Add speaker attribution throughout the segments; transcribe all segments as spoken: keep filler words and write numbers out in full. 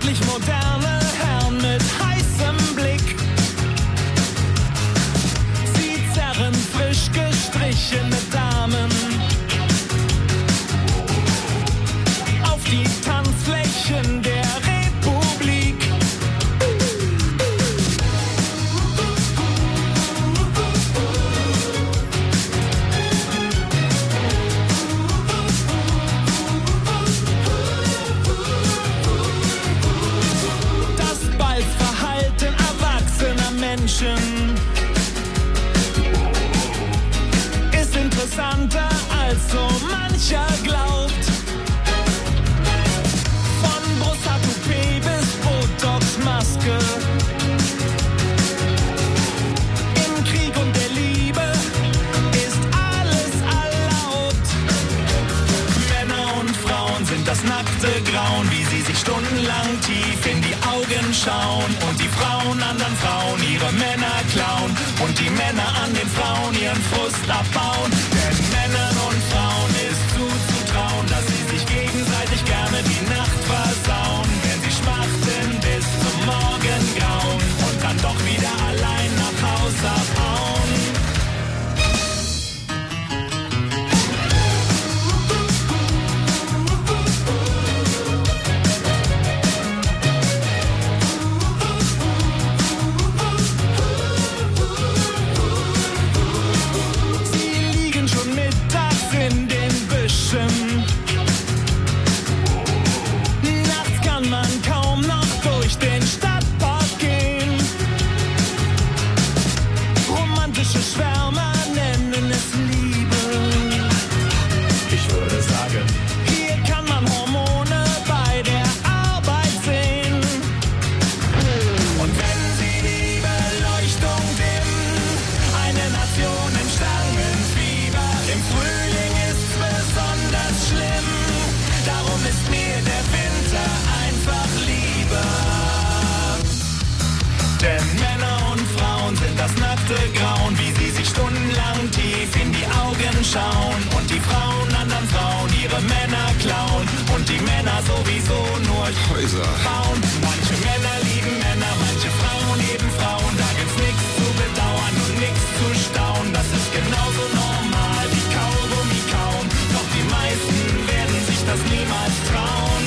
Speaker 1: Endlich moderne Herren mit heißem Blick. Sie zerren frisch gestrichene Damen auf die Tanzflächen der Republik. Das Balzverhalten erwachsener Menschen ist interessanter als so mancher glaubt. Von Brusthaar-Toupet bis Botox-Maske. Im Krieg und der Liebe ist alles erlaubt. Männer und Frauen sind das nackte Grauen, wie sie sich stundenlang tief in die Augen schauen. Und die Frauen anderen Frauen ihre Männer klauen. Und die Männer an den Frauen ihren Frust abbauen. Denn Männern und Frauen ist zuzutrauen, dass sie sich gegenseitig gerne die Nacht versauen. Wenn sie schmachten bis zum Morgengrauen und dann doch wieder allein nach Haus abhauen. Sie liegen schon mittags in den Büschen. Nachts kann man kaum noch durch den Stadtpark gehen. Romantische Schwärmer nennen es Liebe. Ich würde sagen, hier kann man Hormone bei der Arbeit sehen. Und wenn sie die Beleuchtung dimmen, eine Nation im Stangenfieber. Im Frühling ist's besonders schlimm. Darum ist mir der Winter einfach lieber. Denn Männer und Frauen sind das nackte Grauen, wie sie sich stundenlang tief in die Augen schauen. Und die Frauen anderen Frauen ihre Männer klauen. Und die Männer sowieso nur Häuser bauen. Manche Männer lieben Männer, manche Frauen lieben Frauen. Da gibt's nichts zu bedauern und nichts zu staunen. Das ist genauso normal wie Kaugummi kauen. Doch die meisten werden sich das niemals trauen.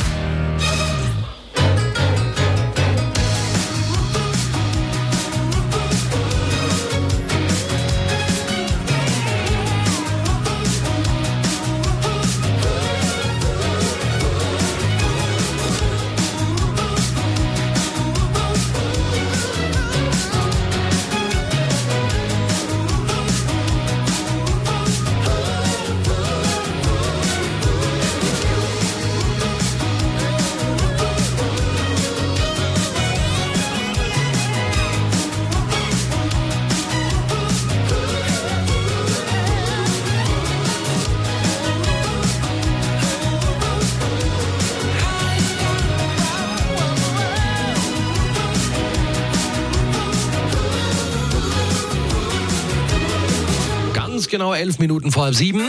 Speaker 2: Genau elf Minuten vor halb sieben.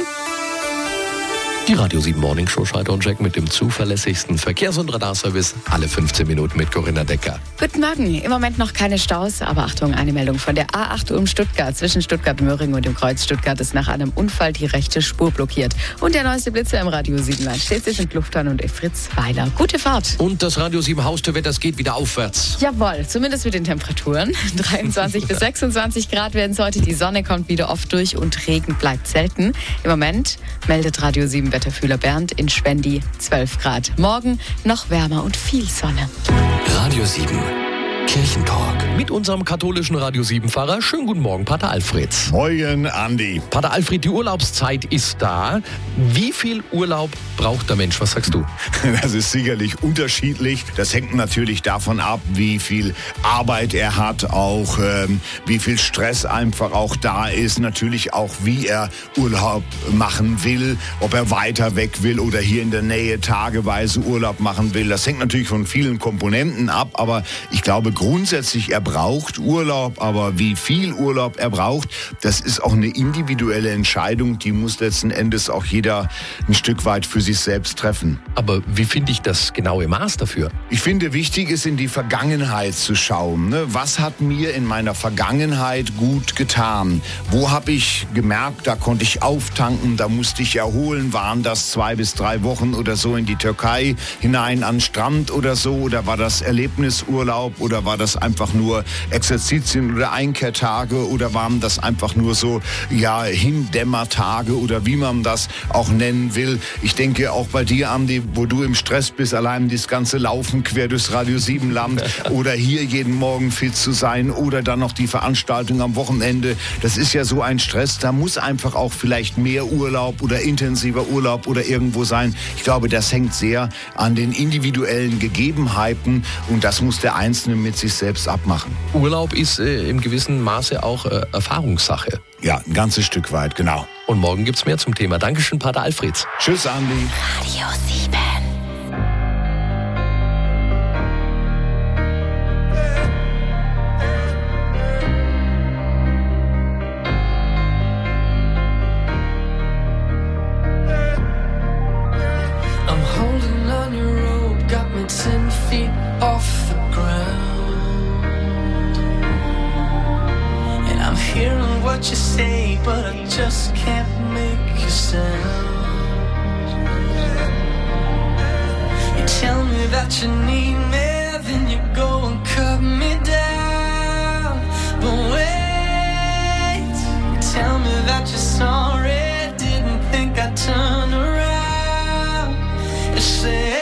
Speaker 2: Die Radio sieben Morning Show Schalter und Jack mit dem zuverlässigsten Verkehrs- und Radarservice. Alle fünfzehn Minuten mit Corinna Decker.
Speaker 3: Guten Morgen. Im Moment noch keine Staus, aber Achtung, eine Meldung von der A acht um Stuttgart. Zwischen Stuttgart-Möhring und dem Kreuz Stuttgart ist nach einem Unfall die rechte Spur blockiert. Und der neueste Blitzer im Radio sieben Land steht zwischen Lufthansa und Fritz Weiler. Gute Fahrt. Und das Radio sieben Haustürwetter, es geht wieder aufwärts. Jawohl, zumindest mit den Temperaturen. dreiundzwanzig bis sechsundzwanzig Grad werden es heute. Die Sonne kommt wieder oft durch und Regen bleibt selten. Im Moment meldet Radio sieben Wetterfühler Bernd in Schwendi zwölf Grad. Morgen noch wärmer und viel Sonne.
Speaker 2: Radio sieben Kirchentalk. Mit unserem katholischen Radio sieben Pfarrer. Schönen guten Morgen, Pater Alfred.
Speaker 4: Moin, Andi.
Speaker 2: Pater Alfred, die Urlaubszeit ist da. Wie viel Urlaub braucht der Mensch? Was sagst du?
Speaker 4: Das ist sicherlich unterschiedlich. Das hängt natürlich davon ab, wie viel Arbeit er hat, auch ähm, wie viel Stress einfach auch da ist. Natürlich auch, wie er Urlaub machen will, ob er weiter weg will oder hier in der Nähe tageweise Urlaub machen will. Das hängt natürlich von vielen Komponenten ab, aber ich glaube, grundsätzlich, er braucht Urlaub, aber wie viel Urlaub er braucht, das ist auch eine individuelle Entscheidung, die muss letzten Endes auch jeder ein Stück weit für sich selbst treffen.
Speaker 2: Aber wie finde ich das genaue Maß dafür?
Speaker 4: Ich finde, wichtig ist, in die Vergangenheit zu schauen. Ne? Was hat mir in meiner Vergangenheit gut getan? Wo habe ich gemerkt, da konnte ich auftanken, da musste ich erholen? Waren das zwei bis drei Wochen oder so in die Türkei hinein an den Strand oder so? Oder war das Erlebnisurlaub? Oder war das einfach nur Exerzitien oder Einkehrtage? Oder waren das einfach nur so, ja, Hindämmertage oder wie man das auch nennen will? Ich denke auch bei dir, Andi, wo du im Stress bist, allein das ganze Laufen quer durchs Radio sieben Land oder hier jeden Morgen fit zu sein oder dann noch die Veranstaltung am Wochenende. Das ist ja so ein Stress. Da muss einfach auch vielleicht mehr Urlaub oder intensiver Urlaub oder irgendwo sein. Ich glaube, das hängt sehr an den individuellen Gegebenheiten und das muss der Einzelne mit sich selbst abmachen.
Speaker 2: Urlaub ist äh, im gewissen Maße auch äh, Erfahrungssache.
Speaker 4: Ja, ein ganzes Stück weit, genau.
Speaker 2: Und morgen gibt's mehr zum Thema. Dankeschön, Pater Alfreds.
Speaker 4: Tschüss, Andi.
Speaker 3: Radio sieben.
Speaker 5: Ten feet off the ground, and I'm hearing what you say, but I just can't make a sound. You tell me that you need me, then you go and cut me down. But wait, you tell me that you're sorry, didn't think I'd turn around. You say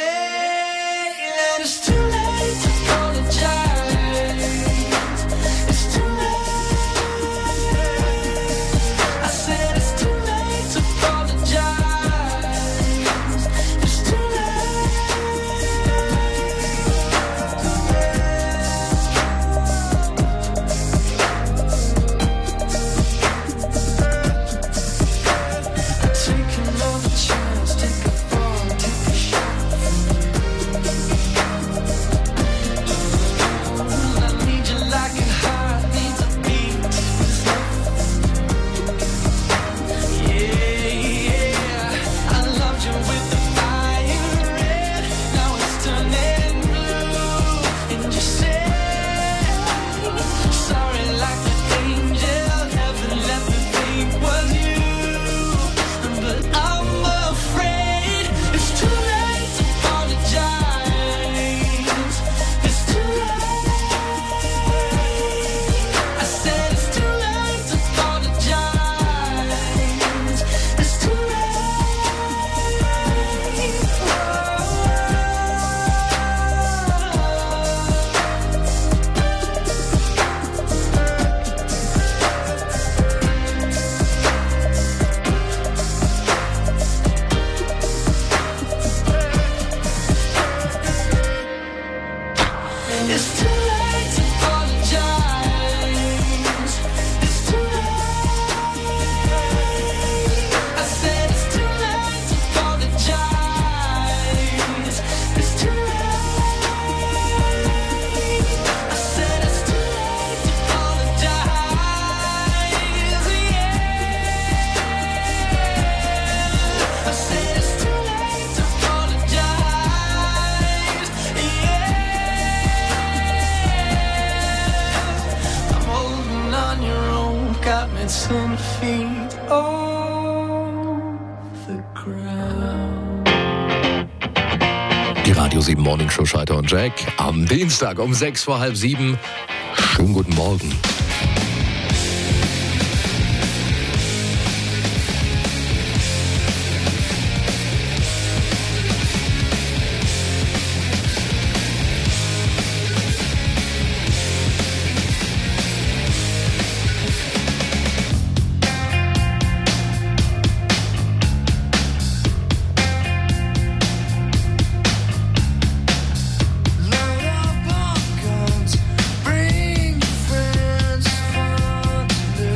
Speaker 5: ten feet off the ground.
Speaker 2: Die Radio sieben Morning Show Schalter und Jack am Dienstag um sechs vor halb sieben. Schönen guten Morgen.